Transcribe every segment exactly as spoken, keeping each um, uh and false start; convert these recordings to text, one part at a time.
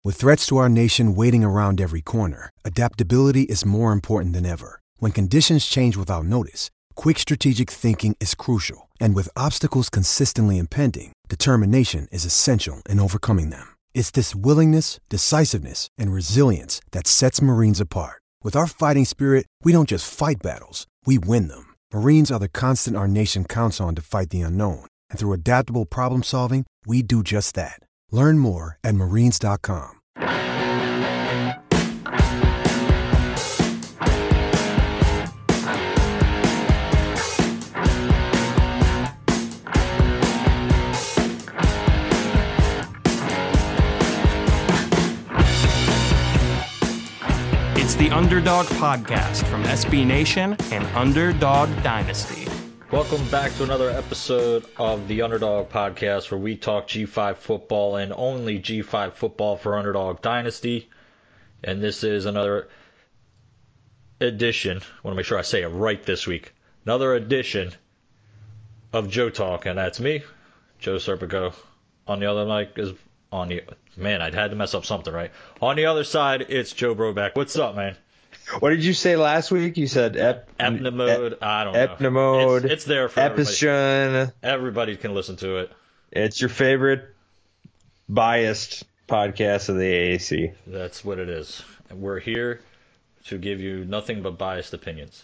With threats to our nation waiting around every corner, adaptability is more important than ever. When conditions change without notice, quick strategic thinking is crucial. And with obstacles consistently impending, determination is essential in overcoming them. It's this willingness, decisiveness, and resilience that sets Marines apart. With our fighting spirit, we don't just fight battles, we win them. Marines are the constant our nation counts on to fight the unknown. And through adaptable problem solving, we do just that. Learn more at marines dot com. It's the Underdog Podcast from S B Nation and Underdog Dynasty. Welcome back to another episode of the Underdog Podcast, where we talk G five football and only G five football for Underdog Dynasty. And this is another edition, I want to make sure I say it right this week, another edition of Joe Talk, and that's me, Joe Serpico. On the other mic is on the man. I'd had to mess up something, right? On the other side, it's Joe Broback. What's up, man? What did you say last week? You said ep- Epnemode. Ep- I don't know. Epnemode. It's, it's there for Epistrun. everybody. Everybody can listen to it. It's your favorite biased podcast of the A A C. That's what it is. And we're here to give you nothing but biased opinions.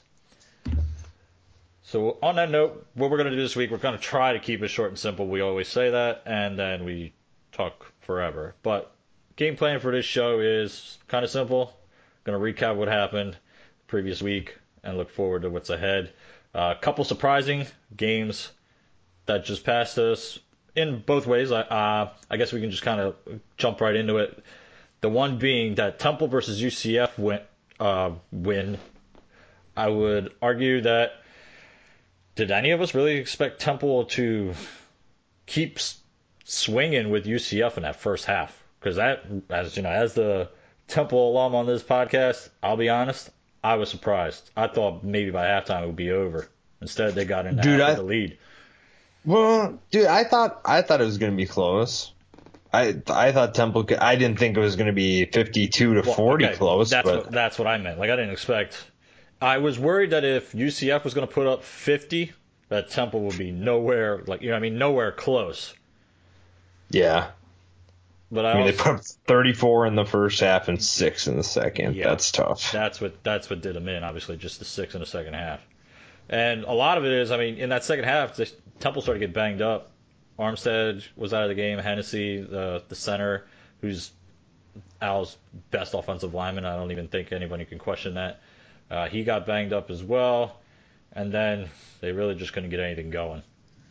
So on that note, what we're going to do this week, we're going to try to keep it short and simple. We always say that, and then we talk forever. But game plan for this show is kind of simple. Going to recap what happened previous week and look forward to what's ahead. A uh, couple surprising games that just passed us in both ways. Uh, I guess we can just kind of jump right into it. The one being that Temple versus U C F win. Uh, win. I would argue that did any of us really expect Temple to keep swinging with U C F in that first half? Because that, as you know, as the Temple alum on this podcast, I'll be honest, I was surprised. I thought maybe by halftime it would be over. Instead, they got into dude, half I, of the lead. Well, dude, I thought I thought it was going to be close. I I thought Temple could, I didn't think it was going to be fifty-two to forty okay, close. That's but what, that's what I meant. Like I didn't expect. I was worried that if U C F was going to put up fifty, that Temple would be nowhere like you know what I mean nowhere close. Yeah. But I, I mean, also, they put up thirty-four in the first half and six in the second. Yeah, that's tough. That's what that's what did them in. Obviously, just the six in the second half. And a lot of it is, I mean, in that second half, the Temple started to get banged up. Armstead was out of the game. Hennessy, the the center, who's Al's best offensive lineman. I don't even think anybody can question that. Uh, he got banged up as well. And then they really just couldn't get anything going.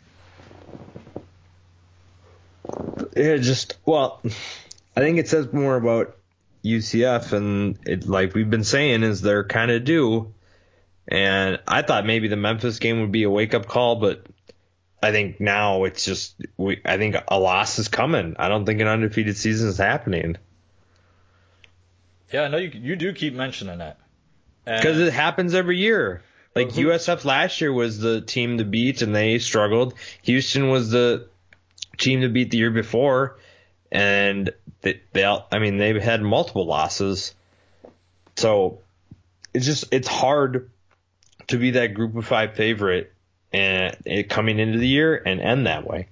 It just, well, I think it says more about U C F, and it, like we've been saying, is they're kind of due. And I thought maybe the Memphis game would be a wake-up call, but I think now it's just, we, I think a loss is coming. I don't think an undefeated season is happening. Yeah, I know you you do keep mentioning that. Because it happens every year. Like Well, who- U S F last year was the team to beat, and they struggled. Houston was the team to beat the year before, and they, they I mean, they've had multiple losses. So it's just, it's hard to be that group of five favorite and it coming into the year and end that way.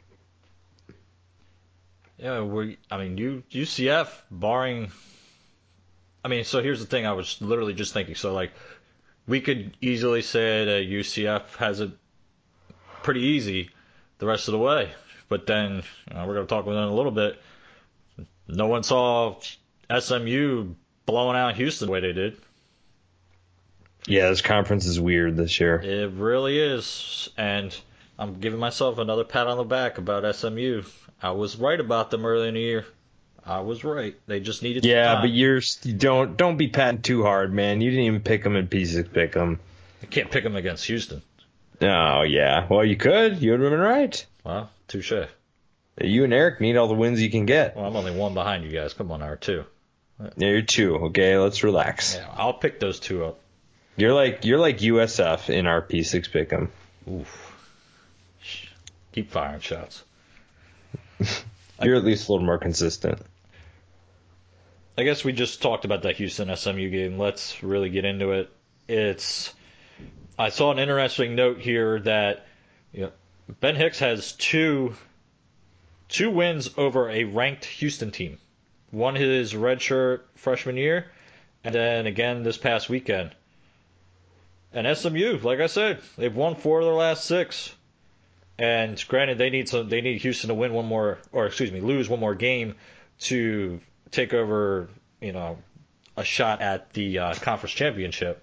Yeah, we. I mean, U, UCF, barring. I mean, so here's the thing. I was literally just thinking. So, like, we could easily say that U C F has it pretty easy the rest of the way. But then, you know, we're going to talk about it in a little bit. No one saw S M U blowing out Houston the way they did. Yeah, this conference is weird this year. It really is. And I'm giving myself another pat on the back about S M U. I was right about them early in the year. I was right. They just needed some Yeah, time. but you're don't don't be patting too hard, man. You didn't even pick them in pieces. Pick them. I can't pick them against Houston. Oh yeah. Well, you could. You would have been right. Well, touche. You and Eric need all the wins you can get. Well, I'm only one behind you guys. Come on, R two. Yeah, you're two. Okay, let's relax. Yeah, I'll pick those two up. You're like you're like U S F in our P six pick'em. Oof. Keep firing shots. You're at least a little more consistent. I guess we just talked about that Houston S M U game. Let's really get into it. It's I saw an interesting note here that you know, Ben Hicks has two two wins over a ranked Houston team. One his redshirt freshman year, and then again this past weekend. And S M U, like I said, they've won four of their last six. And granted, they need some. They need Houston to win one more, or excuse me, lose one more game to take over. You know, a shot at the uh, conference championship.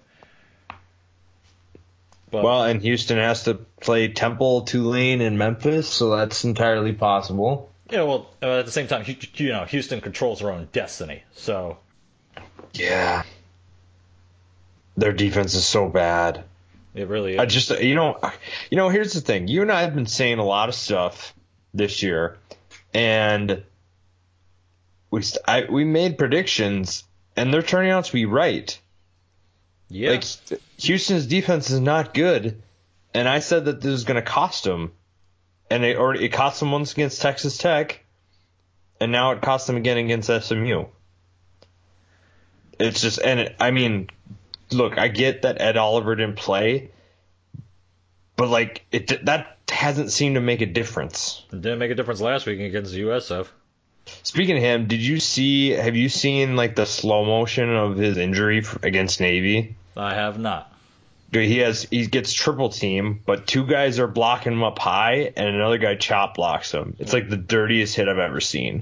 But, well, and Houston has to play Temple, Tulane, and Memphis, so that's entirely possible. Yeah, well, at the same time, you know, Houston controls their own destiny. So. Yeah. Their defense is so bad. It really is. I just, you know, you know. Here's the thing. You and I have been saying a lot of stuff this year, and we I, we made predictions, and they're turning out to be right. Yeah. Like Houston's defense is not good, and I said that this is going to cost them, and it already it cost them once against Texas Tech, and now it cost them again against S M U. It's just, and it, I mean. Look, I get that Ed Oliver didn't play, but like it that hasn't seemed to make a difference. It didn't make a difference last week against the U S F. Speaking of him, did you see? Have you seen like the slow motion of his injury against Navy? I have not. He has he gets triple team, but two guys are blocking him up high, and another guy chop blocks him. It's like the dirtiest hit I've ever seen.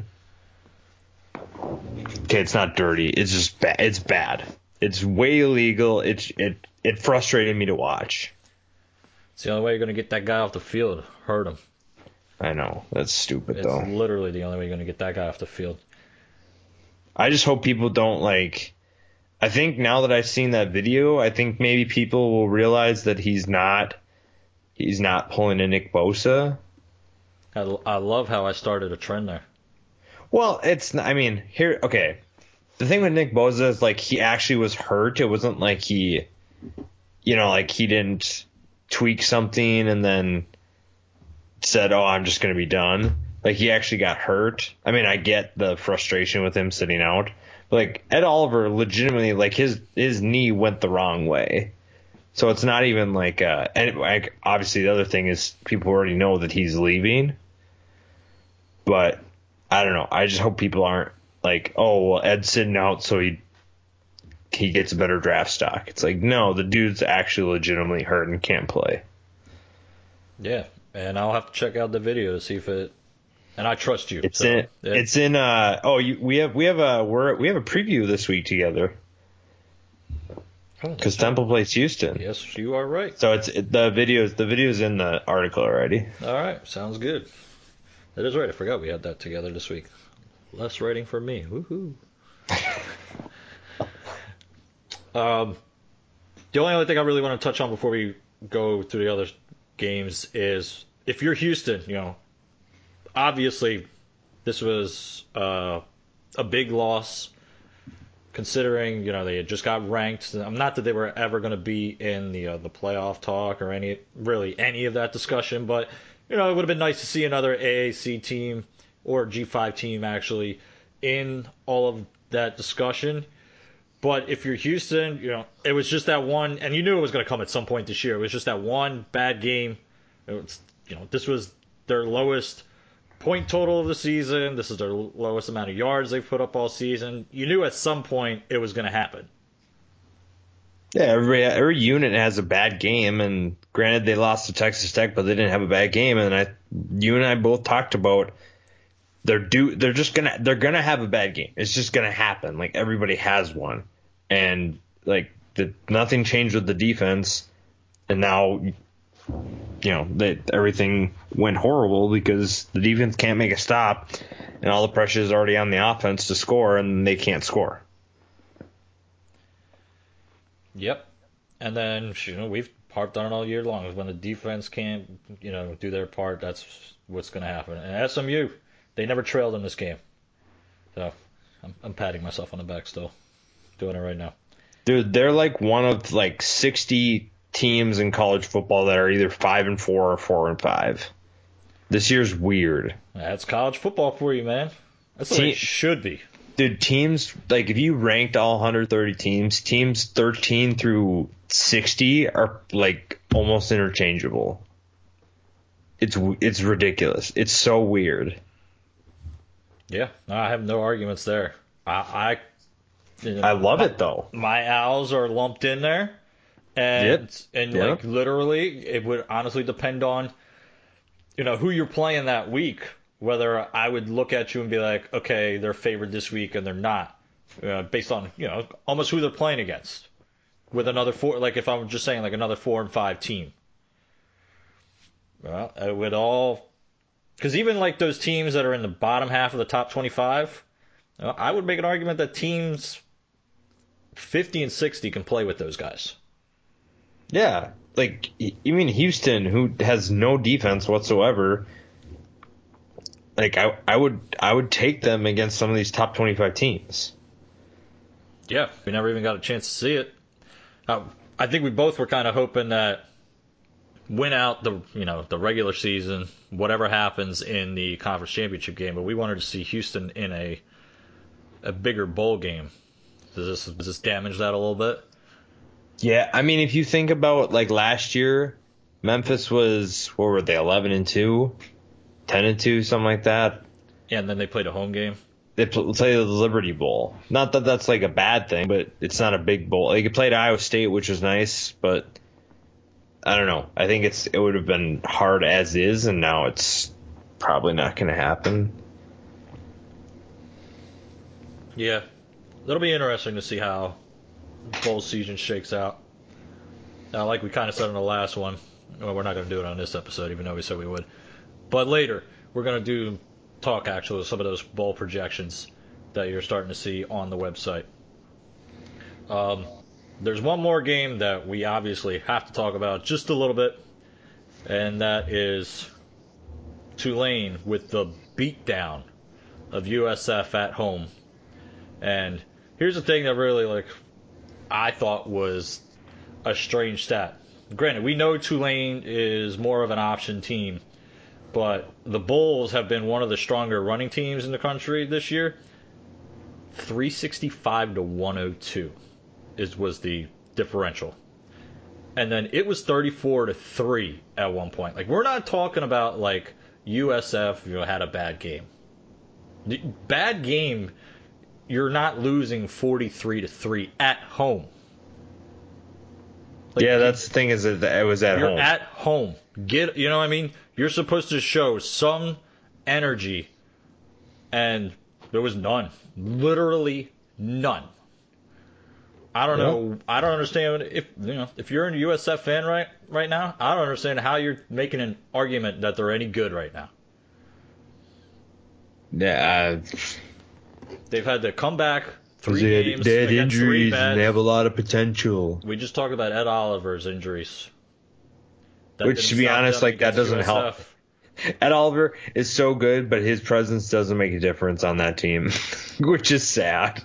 Okay, it's not dirty. It's just bad. It's bad. It's way illegal. It it it frustrated me to watch. It's the only way you're going to get that guy off the field. Hurt him. I know. That's stupid, it's though. It's literally the only way you're going to get that guy off the field. I just hope people don't, like... I think now that I've seen that video, I think maybe people will realize that he's not... He's not pulling a Nick Bosa. I, I love how I started a trend there. Well, it's... I mean, here... Okay. The thing with Nick Bosa is, like, he actually was hurt. It wasn't like he, you know, like he didn't tweak something and then said, oh, I'm just going to be done. Like, he actually got hurt. I mean, I get the frustration with him sitting out. But, like, Ed Oliver legitimately, like, his, his knee went the wrong way. So it's not even like, uh, and like, obviously the other thing is people already know that he's leaving. But I don't know. I just hope people aren't. Like, oh, well, Ed's sitting out, so he he gets a better draft stock. It's like, no, the dude's actually legitimately hurt and can't play. Yeah, and I'll have to check out the video to see if it. And I trust you. It's so, in. yeah. It's in. Uh, oh, you, we have we have a we're we have a preview this week together. Because Temple plays Houston. Yes, you are right. So it's it, the videos. The video's in the article already. All right, sounds good. That is right. I forgot we had that together this week. Less writing for me. Woohoo. um, the only other thing I really want to touch on before we go through the other games is if you're Houston, you know, obviously this was uh, a big loss considering, you know, they had just got ranked. Not that they were ever going to be in the uh, the playoff talk or any really any of that discussion, but, you know, it would have been nice to see another A A C team or G five team actually in all of that discussion. But if you're Houston, you know, it was just that one, and you knew it was going to come at some point this year. It was just that one bad game. It was, you know, this was their lowest point total of the season. This is their lowest amount of yards they've put up all season. You knew at some point it was going to happen. Yeah, every every unit has a bad game, and granted they lost to Texas Tech, but they didn't have a bad game. And I, you and I both talked about. They're do they're just gonna they're gonna have a bad game. It's just gonna happen. Like everybody has one, and like the, nothing changed with the defense, and now you know that everything went horrible because the defense can't make a stop, and all the pressure is already on the offense to score, and they can't score. Yep, and then you know we've harped on it all year long. When the defense can't you know do their part, that's what's gonna happen. And S M U. They never trailed in this game. So, I'm, I'm patting myself on the back still. Doing it right now. Dude, they're like one of like sixty teams in college football that are either five and four or four and five. This year's weird. That's college football for you, man. That's what Team, it should be. dude, teams, like, if you ranked all one hundred thirty teams, teams thirteen through sixty are, like, almost interchangeable. It's it's ridiculous. It's so weird. Yeah, no, I have no arguments there. I I, I love it, though. My Owls are lumped in there, and Yep. and Yep. like literally, it would honestly depend on, you know, who you're playing that week. Whether I would look at you and be like, okay, they're favored this week and they're not, uh, based on, you know, almost who they're playing against. With another four, like if I'm just saying like another four and five team. Well, it would all, because even like those teams that are in the bottom half of the top twenty-five, you know, I would make an argument that teams fifty and sixty can play with those guys. Yeah. Like, even Houston, who has no defense whatsoever, like, I, I would I would take them against some of these top twenty-five teams. Yeah, we never even got a chance to see it. Uh, I think we both were kind of hoping that win out the you know the regular season, whatever happens in the conference championship game, but we wanted to see Houston in a a bigger bowl game. Does this does this damage that a little bit? Yeah, I mean, if you think about, like, last year, Memphis was, what were they, eleven and two, ten and two, something like that. Yeah, and then they played a home game. They pl- played the Liberty Bowl. Not that that's, like, a bad thing, but it's not a big bowl. Like, it played Iowa State, which was nice, but I don't know. I think it's it would have been hard as is, and now it's probably not going to happen. Yeah, it'll be interesting to see how bowl season shakes out. Now, like we kind of said in the last one, well, we're not going to do it on this episode, even though we said we would. But later, we're going to do talk actually some of those bowl projections that you're starting to see on the website. Um, there's one more game that we obviously have to talk about just a little bit, and that is Tulane with the beatdown of U S F at home. And here's the thing that really, like, I thought was a strange stat. Granted, we know Tulane is more of an option team, but the Bulls have been one of the stronger running teams in the country this year. three sixty-five to one oh two is was the differential. And then it was thirty-four to three at one point. Like, we're not talking about like U S F, you know, had a bad game. The bad game, you're not losing forty-three to three at home. Like, yeah, that's the thing is that it was at you're home. You're at home. Get, you know what I mean? You're supposed to show some energy, and there was none. Literally none. I don't Yeah. know. I don't understand if you know if you're a U S F fan right right now. I don't understand how you're making an argument that they're any good right now. Yeah, They've had to come back three they had, games. they had against three injuries bad- and they have a lot of potential. We just talked about Ed Oliver's injuries. That Which, didn't to be stop honest, them like, that against doesn't U S help. F. Ed Oliver is so good, but his presence doesn't make a difference on that team, which is sad.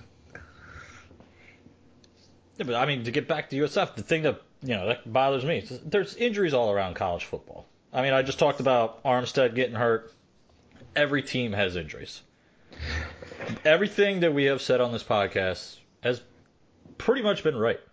Yeah, but I mean, to get back to U S F, the thing that you know that bothers me is there's injuries all around college football. I mean, I just talked about Armstead getting hurt. Every team has injuries. Everything that we have said on this podcast has pretty much been right.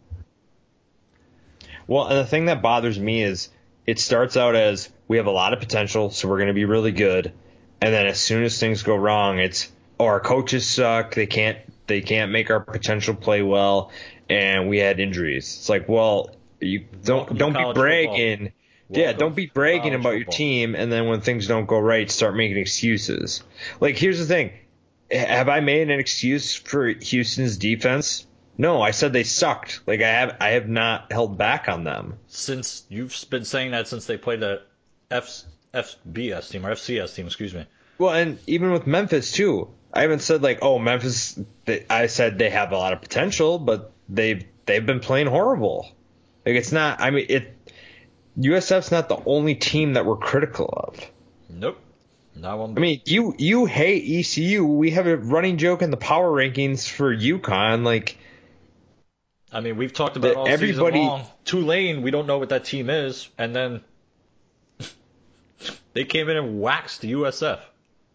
Well, and the thing that bothers me is it starts out as we have a lot of potential, so we're going to be really good, and then as soon as things go wrong, it's oh, our coaches suck. They can't they can't make our potential play well, and we had injuries. It's like, well, you don't Welcome to don't be college bragging. football. Yeah, Welcome don't be to bragging college about your football. team, and then when things don't go right, start making excuses. Like, here's the thing. Have I made an excuse for Houston's defense? No, I said they sucked. Like, I have I have not held back on them. Since you've been saying that since they played the F, FBS team or F C S team, excuse me. Well, and even with Memphis, too. I haven't said, like, oh, Memphis, they, I said they have a lot of potential, but they've, they've been playing horrible. Like, it's not, I mean, it. U S F's not the only team that we're critical of. Nope. Not one. I mean, you you hate E C U. We have a running joke in the power rankings for UConn. Like, I mean, we've talked about the- all everybody- season long. Tulane, we don't know what that team is, and then they came in and waxed U S F.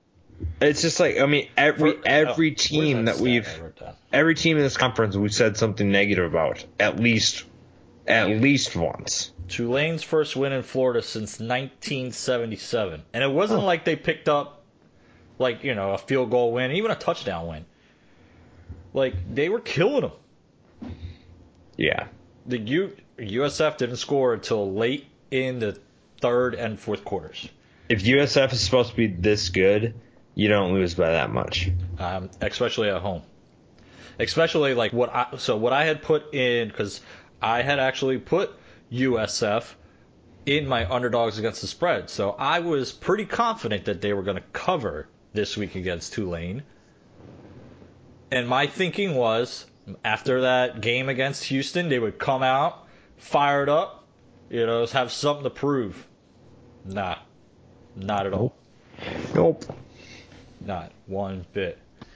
It's just like, I mean, every For- every oh, team where's that we've stat I wrote down? every team in this conference we've said something negative about at least at least once. Tulane's first win in Florida since nineteen seventy-seven. And it wasn't like they picked up, like, you know, a field goal win, even a touchdown win. Like, they were killing them. Yeah. The U, U S F didn't score until late in the third and fourth quarters. If U S F is supposed to be this good, you don't lose by that much. Um, especially at home. Especially, like, what I, so what I had put in, because I had actually put U S F in my underdogs against the spread. So I was pretty confident that they were going to cover this week against Tulane. And my thinking was, after that game against Houston, they would come out, fired up, you know, have something to prove. Nah. Not at all. Nope. Not one bit.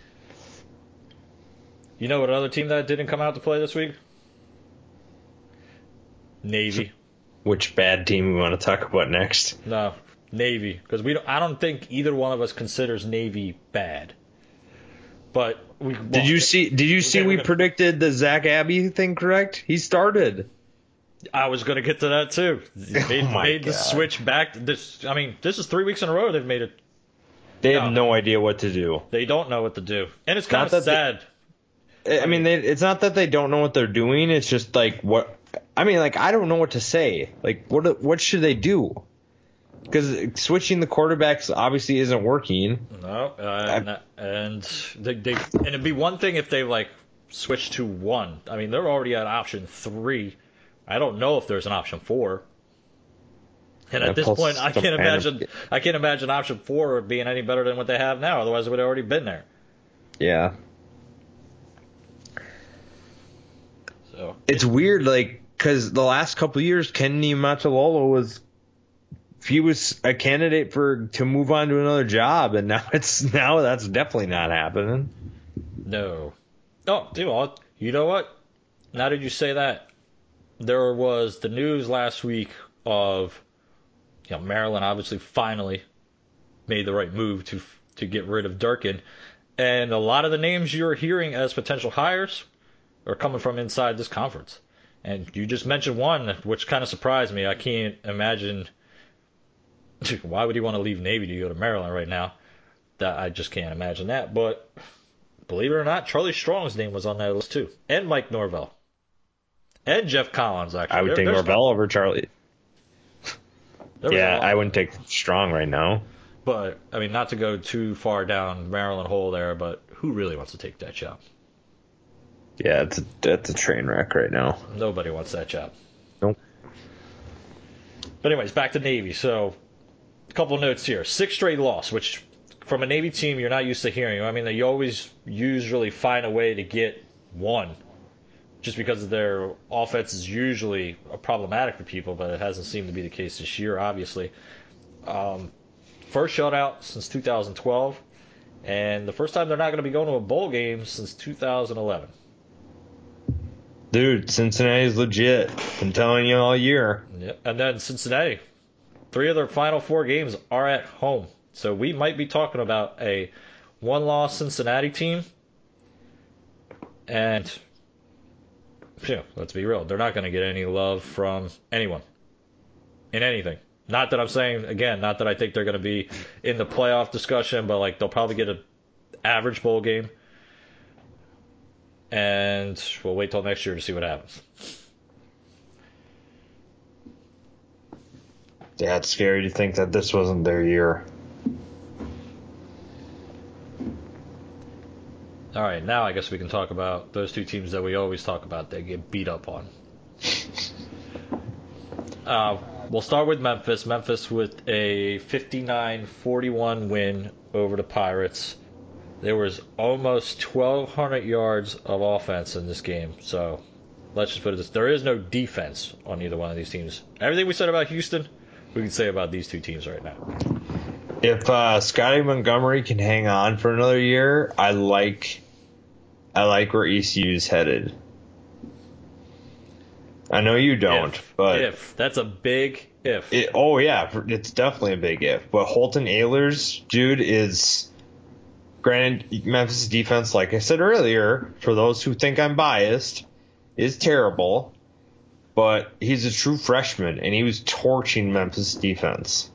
You know what other team that didn't come out to play this week? Navy. Which bad team we want to talk about next? No, Navy, because we don't, I don't think either one of us considers Navy bad. But we well, Did you see did you see okay, we gonna, predicted the Zach Abbey thing correct? He started. I was going to get to that too. Made, Oh my made the God. switch back. This I mean, this is three weeks in a row they've made it. They No. have no idea what to do. They don't know what to do. And it's kind Not of that they- sad. I mean, they, it's not that they don't know what they're doing. It's just like what I mean. Like I don't know what to say. Like what what should they do? Because switching the quarterbacks obviously isn't working. No, uh, and, and they, they and it'd be one thing if they like switched to one. I mean, they're already at option three. I don't know if there's an option four. And Yeah, at this plus point, I some can't kind of- imagine. I can't imagine option four being any better than what they have now. Otherwise, it would have already been there. Yeah. So It's weird, like, because the last couple of years, Kenny Machalolo was, he was a candidate for to move on to another job, and now it's now that's definitely not happening. no. Oh, dude, well, you know what? Now that you say that, there was the news last week of, you know, Maryland obviously finally made the right move to to get rid of Durkin, and a lot of the names you're hearing as potential hires are coming from inside this conference. And you just mentioned one, which kind of surprised me. I can't imagine. Why would he want to leave Navy to go to Maryland right now? That I just can't imagine that. But believe it or not, Charlie Strong's name was on that list too, and Mike Norvell, and Jeff Collins. Actually, I would There- take there's- Norvell over Charlie. there was a Yeah, lot. I wouldn't take Strong right now. But I mean, not to go too far down Maryland hole there, but who really wants to take that job? Yeah, it's a, it's a train wreck right now. Nobody wants that job. Nope. But anyways, back to Navy. So, a couple of notes here. Six straight loss, which from a Navy team you're not used to hearing. I mean, they always usually find a way to get one, just because their offense is usually problematic for people, but it hasn't seemed to be the case this year, obviously. Um, first shutout since two thousand twelve, and the first time they're not going to be going to a bowl game since two thousand eleven. Dude, Cincinnati's legit. Been telling you all year. Yep. And then Cincinnati, three of their final four games are at home. So we might be talking about a one-loss Cincinnati team. And, you know, let's be real, they're not going to get any love from anyone in anything. Not that I'm saying, again, not that I think they're going to be in the playoff discussion, but, like, they'll probably get an average bowl game. And we'll wait till next year to see what happens. Yeah, it's scary to think that this wasn't their year. All right, now I guess we can talk about those two teams that we always talk about that get beat up on. Uh, we'll start with Memphis. Memphis with a fifty-nine forty-one win over the Pirates. There was almost twelve hundred yards of offense in this game. So let's just put it this: there is no defense on either one of these teams. Everything we said about Houston, we can say about these two teams right now. If uh, Scotty Montgomery can hang on for another year, I like, I like where E C U's headed. I know you don't, if, but if that's a big if. it, oh yeah, it's definitely a big if. But Holton Ahlers, dude, is Granted, Memphis defense, like I said earlier, for those who think I'm biased, is terrible. But he's a true freshman, and he was torching Memphis defense.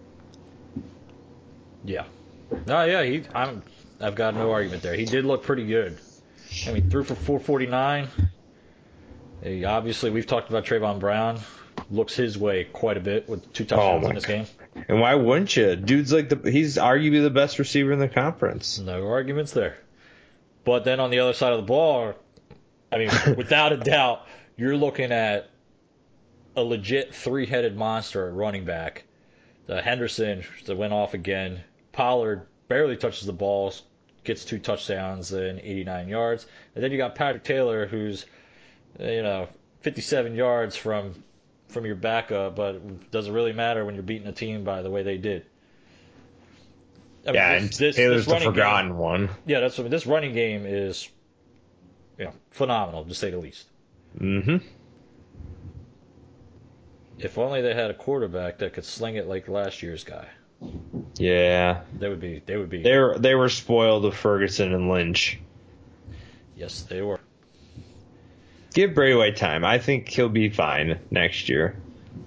Yeah. No, yeah, he. I'm. I've got no argument there. He did look pretty good. I mean, threw for four forty-nine. He, obviously, we've talked about Trayvon Brown. Looks his way quite a bit with two touchdowns Oh in this my game. And why wouldn't you? Dude's like the he's arguably the best receiver in the conference. No arguments there. But then on the other side of the ball, I mean, without a doubt, you're looking at a legit three-headed monster at running back. The Henderson that went off again. Pollard barely touches the ball, gets two touchdowns and eighty-nine yards. And then you got Patrick Taylor, who's, you know, fifty-seven yards from from your backup, but it doesn't really matter when you're beating a team by the way they did. I mean, Yeah, this- and this- Taylor's this the running forgotten game- one. Yeah, that's what this running game is, you know, phenomenal to say the least. Mm-hmm. If only they had a quarterback that could sling it like last year's guy. Yeah. They would be. They would be. They were, they were spoiled with Ferguson and Lynch. Yes, they were. Give Bray White time. I think he'll be fine next year.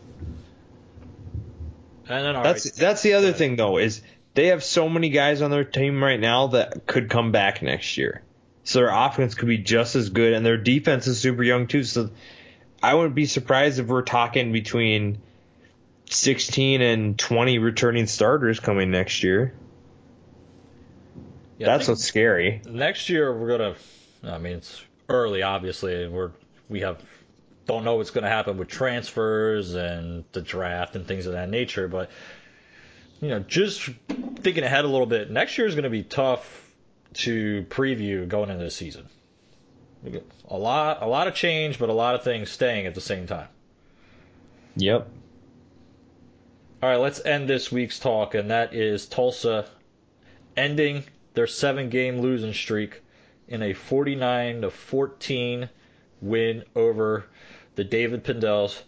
And then all That's right, that's the other thing though, is they have so many guys on their team right now that could come back next year. So their offense could be just as good, and their defense is super young too. So I wouldn't be surprised if we're talking between sixteen and twenty returning starters coming next year. yeah, I That's think what's scary. next year we're gonna. I mean, it's early, obviously, and we're we have don't know what's going to happen with transfers and the draft and things of that nature. But you know, just thinking ahead a little bit, next year is going to be tough to preview going into the season. We get a lot, a lot of change, but a lot of things staying at the same time. Yep. All right, let's end this week's talk, and that is Tulsa ending their seven-game losing streak in a forty-nine to fourteen win over the David Pindels.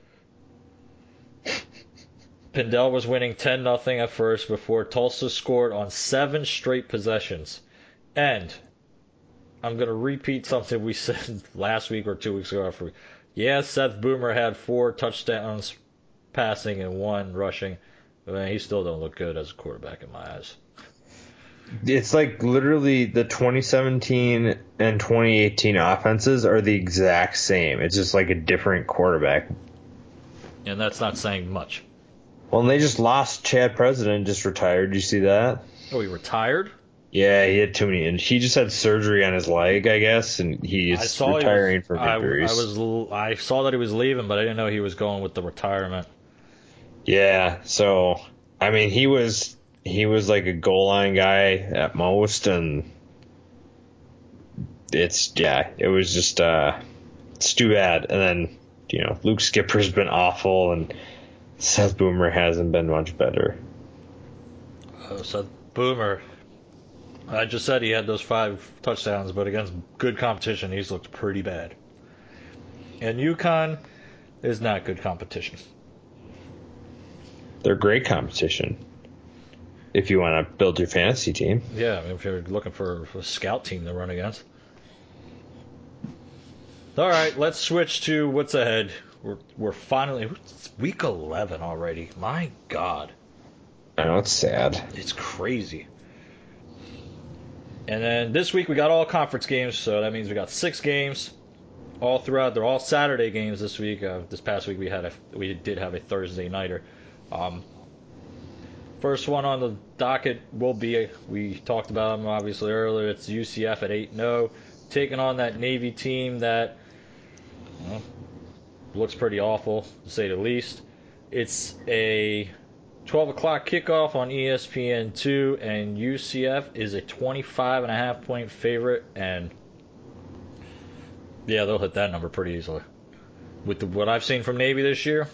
Pindell was winning ten nothing at first before Tulsa scored on seven straight possessions. And I'm going to repeat something we said last week or two weeks ago. After, yeah, Seth Boomer had four touchdowns passing and one rushing. But man, he still don't look good as a quarterback in my eyes. It's like literally the twenty seventeen and twenty eighteen offenses are the exact same. It's just like a different quarterback. And that's not saying much. Well, and they just lost Chad President, just retired. Did you see that? Oh, he retired? Yeah, he had too many. And he just had surgery on his leg, I guess, and he's I saw retiring he was, from I, injuries. I was l- I saw that he was leaving, but I didn't know he was going with the retirement. Yeah, so I mean, he was he was like a goal line guy at most, and it's yeah, it was just uh, it's too bad. And then you know, Luke Skipper's been awful, and Seth Boomer hasn't been much better. Uh, Seth Boomer, I just said he had those five touchdowns, but against good competition, he's looked pretty bad. And UConn is not good competition. They're great competition if you want to build your fantasy team. Yeah, I mean, if you're looking for a scout team to run against. All right, let's switch to what's ahead. We're we're finally it's week eleven already. My God, I know it's sad. it's crazy. And then this week we got all conference games, so that means we got six games all throughout. They're all Saturday games this week. Uh, this past week we had a we did have a Thursday nighter. Um, first one on the docket will be, we talked about them obviously earlier, it's U C F at eight and oh, taking on that Navy team that well, looks pretty awful, to say the least. It's a twelve o'clock kickoff on E S P N two, and U C F is a twenty-five and a half point favorite, and yeah, they'll hit that number pretty easily. With the, what I've seen from Navy this year,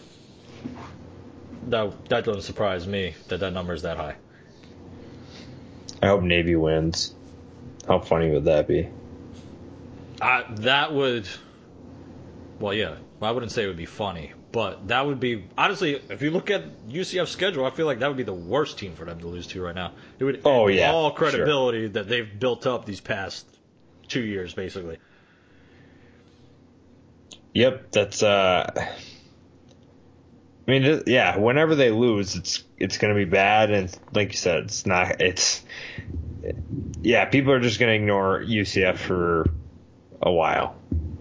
that, that doesn't surprise me that that number is that high. I hope Navy wins. How funny would that be? I, that would, well, yeah, I wouldn't say it would be funny, But that would be, honestly, if you look at U C F's schedule, I feel like that would be the worst team for them to lose to right now. It would oh, end yeah, all credibility sure. that they've built up these past two years, basically. Yep, that's, uh, I mean, yeah, whenever they lose, it's it's going to be bad. And like you said, it's not, it's, yeah, people are just going to ignore U C F for a while.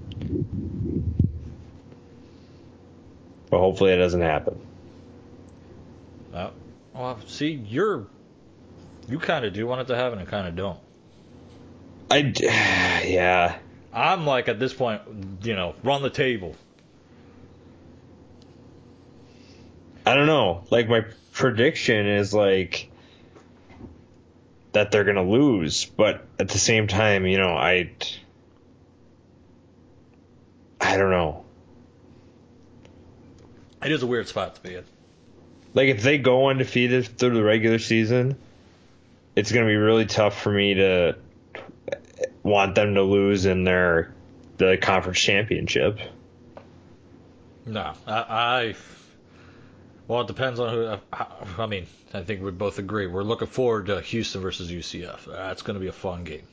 But hopefully it doesn't happen. Uh, well, see, you're you kind of do want it to happen and kind of don't. I, yeah. I'm like, at this point, you know, run the table. I don't know. Like, my prediction is, like, that they're going to lose. But at the same time, you know, I, I don't know. It is a weird spot to be in. Like, if they go undefeated through the regular season, it's going to be really tough for me to want them to lose in their the conference championship. No, I, I well, it depends on who. I, I mean, I think we both agree. We're looking forward to Houston versus U C F. That's going to be a fun game.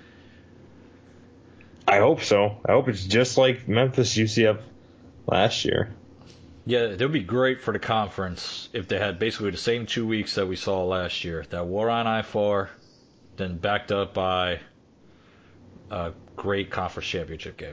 I hope so. I hope it's just like Memphis U C F last year. Yeah, it would be great for the conference if they had basically the same two weeks that we saw last year. That war on I four, then backed up by a great conference championship game.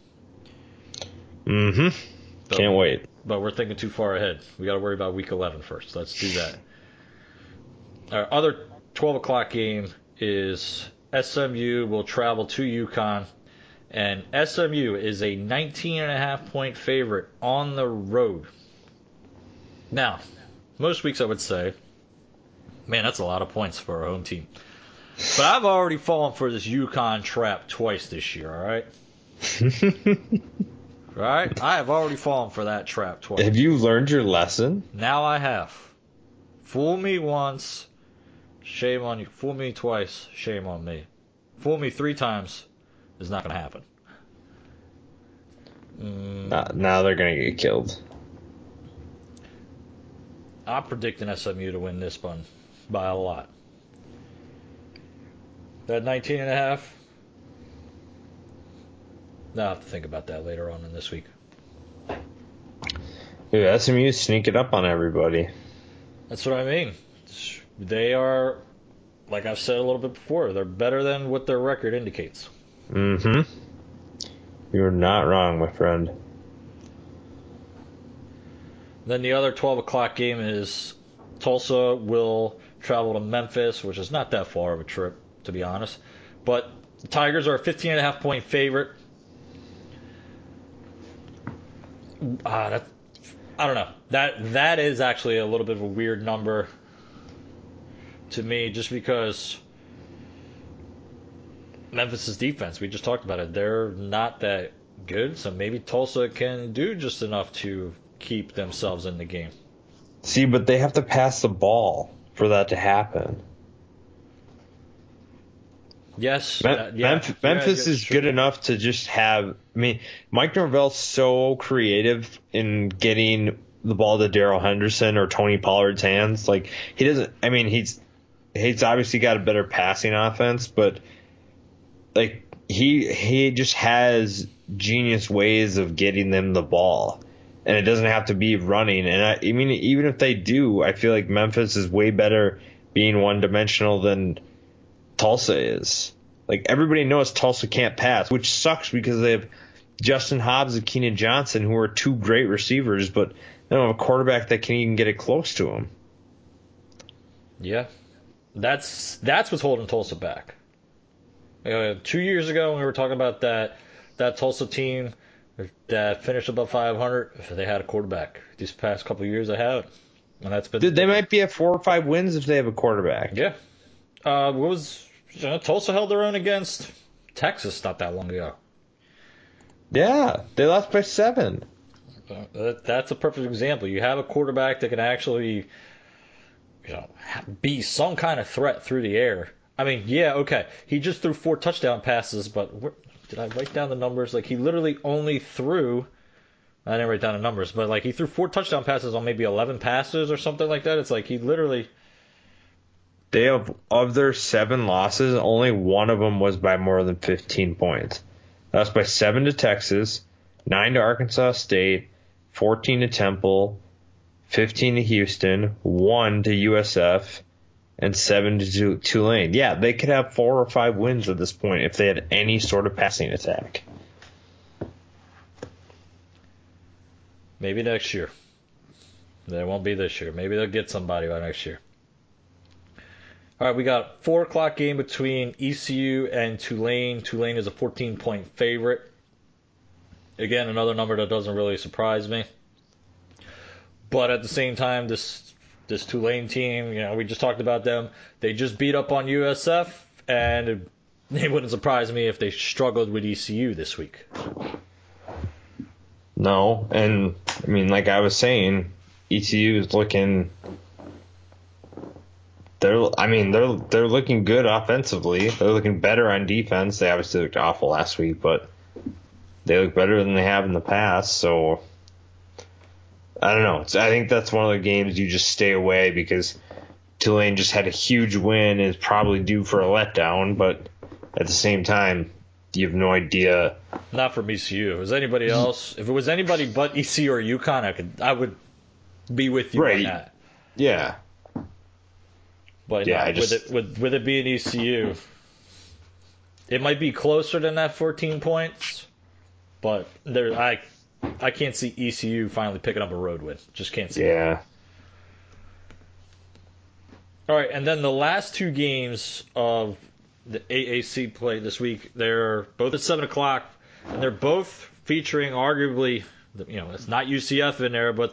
Mm-hmm. So, Can't wait. But we're thinking too far ahead. We got to worry about week eleven first. Let's do that. Our other twelve o'clock game is S M U will travel to UConn. And S M U is a nineteen and a half point favorite on the road. Now, most weeks I would say, man, that's a lot of points for a home team. But I've already fallen for this UConn trap twice this year, all right? All right? I have already fallen for that trap twice. Have you learned your lesson? Now I have. Fool me once, shame on you. Fool me twice, shame on me. Fool me three times. Is not going to happen. Mm, Uh, now they're going to get killed. I'm predicting S M U to win this one by a lot. That nineteen and a half, I'll have to think about that later on in this week. Dude, S M U sneaking up on everybody. That's what I mean. They are, like I've said a little bit before, they're better than what their record indicates. Mm-hmm. You're not wrong, my friend. Then the other twelve o'clock game is Tulsa will travel to Memphis, which is not that far of a trip, to be honest. But the Tigers are a fifteen and a half point favorite. Uh, that, I don't know. That That is actually a little bit of a weird number to me, just because Memphis' defense, we just talked about it, they're not that good, so maybe Tulsa can do just enough to keep themselves in the game. See, but they have to pass the ball for that to happen. Yes. Mem- uh, yeah, Memphis, Memphis yeah, is sure. good enough to just have. I mean, Mike Norvell's so creative in getting the ball to Darrell Henderson or Tony Pollard's hands. Like, he doesn't. I mean, he's he's obviously got a better passing offense, but like he he just has genius ways of getting them the ball, and it doesn't have to be running. And I, I mean, even if they do, I feel like Memphis is way better being one dimensional than Tulsa is. Like, everybody knows Tulsa can't pass, which sucks because they have Justin Hobbs and Keenan Johnson, who are two great receivers, but they don't have a quarterback that can even get it close to him. Yeah. That's that's what's holding Tulsa back. Uh, two years ago, when we were talking about that that Tulsa team that finished above five hundred, if they had a quarterback. These past couple of years, they haven't. And that's been. Dude, they might be at four or five wins if they have a quarterback. Yeah. Uh, what was you know, Tulsa held their own against Texas not that long ago. Yeah, they lost by seven. Uh, that, that's a perfect example. You have a quarterback that can actually, you know, be some kind of threat through the air. I mean, yeah, okay, he just threw four touchdown passes, but where, did I write down the numbers? Like, he literally only threw. I didn't write down the numbers, but like he threw four touchdown passes on maybe eleven passes or something like that. It's like he literally. They have, of their seven losses, only one of them was by more than fifteen points. That was by seven to Texas, nine to Arkansas State, fourteen to Temple, fifteen to Houston, one to U S F, and seven to Tulane. Yeah, they could have four or five wins at this point if they had any sort of passing attack. Maybe next year. There won't be this year. Maybe they'll get somebody by next year. All right, we got a four o'clock game between E C U and Tulane. Tulane is a fourteen-point favorite. Again, another number that doesn't really surprise me. But at the same time, this this Tulane team, you know, we just talked about them. They just beat up on U S F, and it, it wouldn't surprise me if they struggled with E C U this week. No, and I mean, like I was saying, E C U is looking. They're, I mean, they're they're looking good offensively. They're looking better on defense. They obviously looked awful last week, but they look better than they have in the past. So I don't know. It's, I think that's one of the games you just stay away because Tulane just had a huge win and is probably due for a letdown. But at the same time, you have no idea. Not from E C U. If it was anybody else, if it was anybody but E C U or UConn, I could I would be with you right. on that. Yeah. But yeah, no, I just, with it with with it being E C U, it might be closer than that fourteen points, but there I I can't see E C U finally picking up a road win. Just can't see. Yeah. It. All right, and then the last two games of the A A C play this week, they're both at seven o'clock, and they're both featuring arguably, you know, it's not U C F in there, but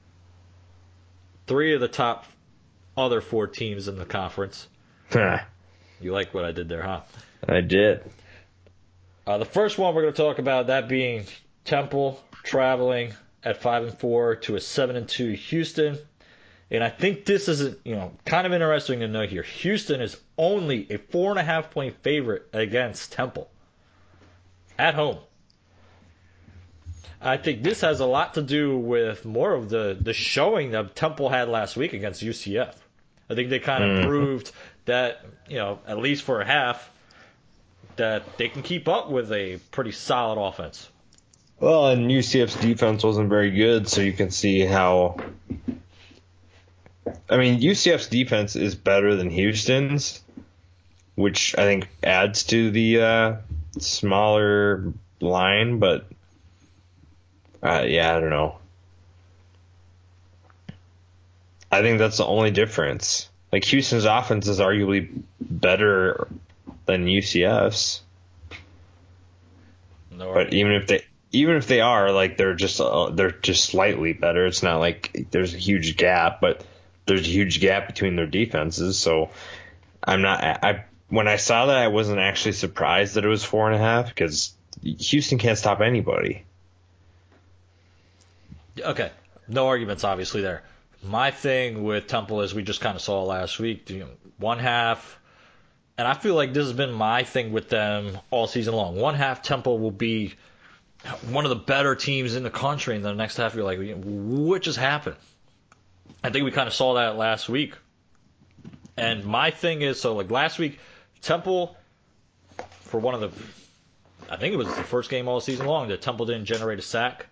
three of the top other four teams in the conference. You like what I did there, huh? I did. Uh, the first one we're going to talk about, that being Temple traveling at five and four to a seven and two Houston. And I think this is, you know, kind of interesting to note here. Houston is only a four and a half point favorite against Temple at home. I think this has a lot to do with more of the, the showing that Temple had last week against U C F. I think they kind of mm-hmm. proved that, you know, at least for a half, that they can keep up with a pretty solid offense. Well, and U C F's defense wasn't very good, so you can see how. I mean, U C F's defense is better than Houston's, which I think adds to the uh, smaller line, but uh, yeah, I don't know. I think that's the only difference. Like, Houston's offense is arguably better than U C F's. No, but even if they even if they are, like, they're just uh, they're just slightly better. It's not like there's a huge gap, but there's a huge gap between their defenses. So I'm not. I when I saw that, I wasn't actually surprised that it was four and a half because Houston can't stop anybody. Okay, no arguments obviously there. My thing with Temple is we just kind of saw last week, you know, one half, and I feel like this has been my thing with them all season long. One half Temple will be one of the better teams in the country, and the next half you're like, what just happened? I think we kind of saw that last week. And my thing is, so like last week, Temple, for one of the, I think it was the first game all season long that Temple didn't generate a sack.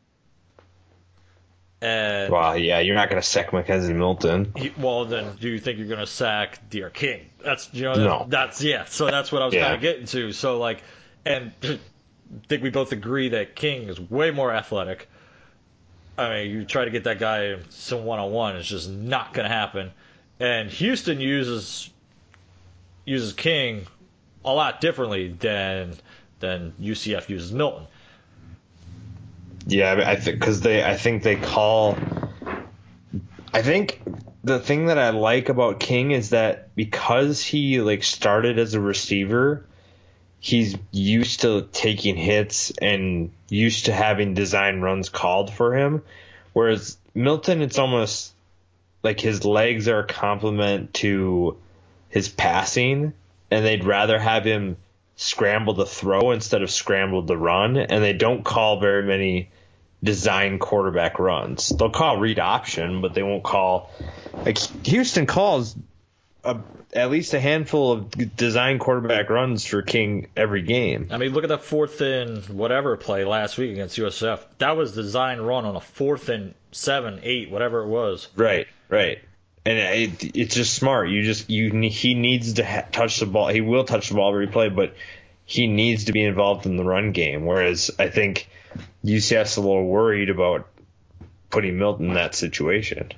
And well, yeah, you're not going to sack Mackenzie Milton. He, well, then, do you think you're going to sack D'Eriq King? That's you know, that, no. that's yeah. So that's what I was yeah. kind of getting to. So like, and I think we both agree that King is way more athletic. I mean, you try to get that guy some one on one, it's just not going to happen. And Houston uses uses King a lot differently than than U C F uses Milton. Yeah, I think because they, I think they call. I think the thing that I like about King is that because he like started as a receiver, he's used to taking hits and used to having design runs called for him. Whereas Milton, it's almost like his legs are a complement to his passing, and they'd rather have him scramble to throw instead of scramble to run, and they don't call very many design quarterback runs. They'll call read option, but they won't call. Like Houston calls a, at least a handful of design quarterback runs for King every game. I mean, look at that fourth and whatever play last week against U S F. That was design run on a fourth and seven, eight, whatever it was. Right, right. And it, it's just smart. You just you he needs to ha- touch the ball. He will touch the ball every play, but he needs to be involved in the run game. Whereas I think U C F's a little worried about putting Milton in that situation.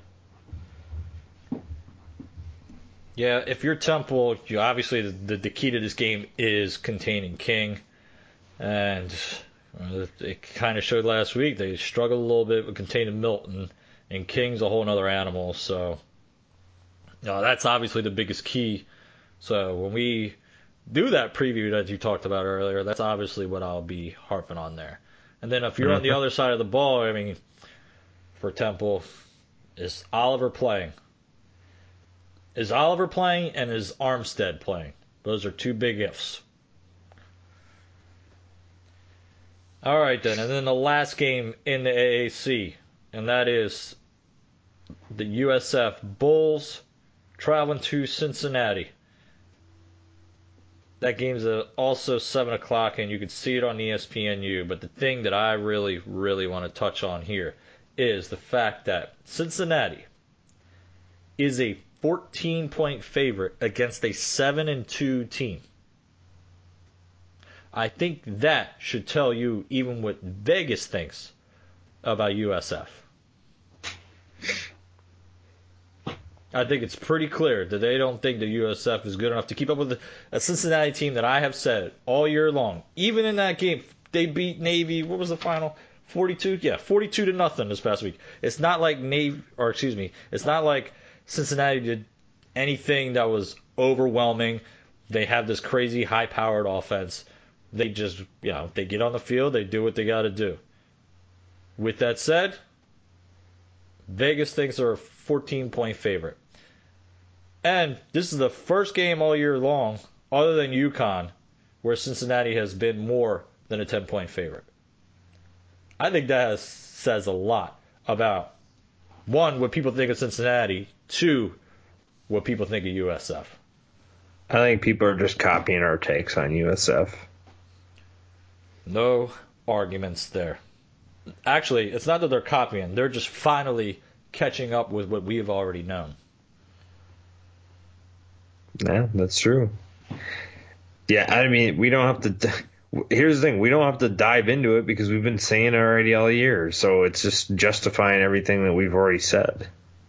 Yeah, if you're Temple, you obviously the, the key to this game is containing King, and uh, it kind of showed last week they struggled a little bit with containing Milton, and King's a whole other animal. So, no, that's obviously the biggest key. So when we do that preview that you talked about earlier, that's obviously what I'll be harping on there. And then if you're on the other side of the ball, I mean, for Temple, is Oliver playing? Is Oliver playing and is Armstead playing? Those are two big ifs. All right, then. And then the last game in the A A C, and that is the U S F Bulls traveling to Cincinnati. That game's also seven o'clock, and you can see it on E S P N U. But the thing that I really, really want to touch on here is the fact that Cincinnati is a fourteen-point favorite against a seven and two team. I think that should tell you even what Vegas thinks about U S F. I think it's pretty clear that they don't think the U S F is good enough to keep up with a Cincinnati team that I have said all year long. Even in that game, they beat Navy. What was the final? forty-two? Yeah, forty-two to nothing this past week. It's not like Navy, or excuse me, it's not like Cincinnati did anything that was overwhelming. They have this crazy high-powered offense. They just, you know, they get on the field, they do what they got to do. With that said, Vegas thinks they're a fourteen-point favorite. And this is the first game all year long, other than UConn, where Cincinnati has been more than a ten-point favorite. I think that has, says a lot about, one, what people think of Cincinnati, two, what people think of U S F. I think people are just copying our takes on U S F. No arguments there. Actually, it's not that they're copying. They're just finally catching up with what we have already known. Yeah, that's true. Yeah, I mean, we don't have to... Here's the thing. We don't have to dive into it because we've been saying it already all year. So it's just justifying everything that we've already said.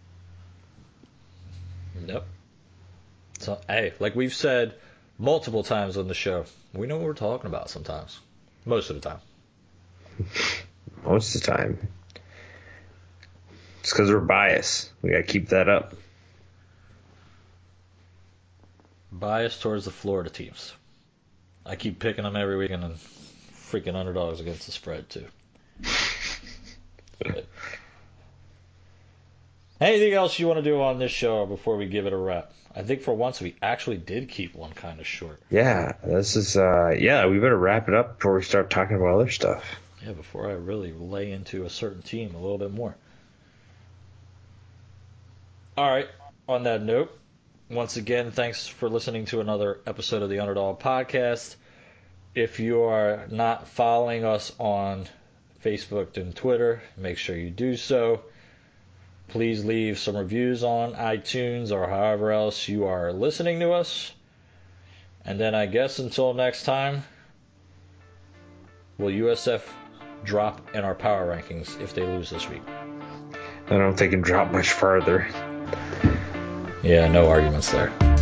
Yep. So, hey, like we've said multiple times on the show, we know what we're talking about sometimes. Most of the time. Most of the time. It's because we're biased. We got to keep that up. Biased towards the Florida teams. I keep picking them every week and then freaking underdogs against the spread, too. But anything else you want to do on this show before we give it a wrap? I think for once we actually did keep one kind of short. Yeah, this is, uh, yeah, we better wrap it up before we start talking about other stuff. Yeah, before I really lay into a certain team a little bit more. All right, on that note, once again, thanks for listening to another episode of the Underdog Podcast. If you are not following us on Facebook and Twitter, make sure you do so. Please leave some reviews on iTunes or however else you are listening to us. And then I guess until next time, will U S F drop in our power rankings if they lose this week? I don't think it can drop much farther. Yeah, no arguments there.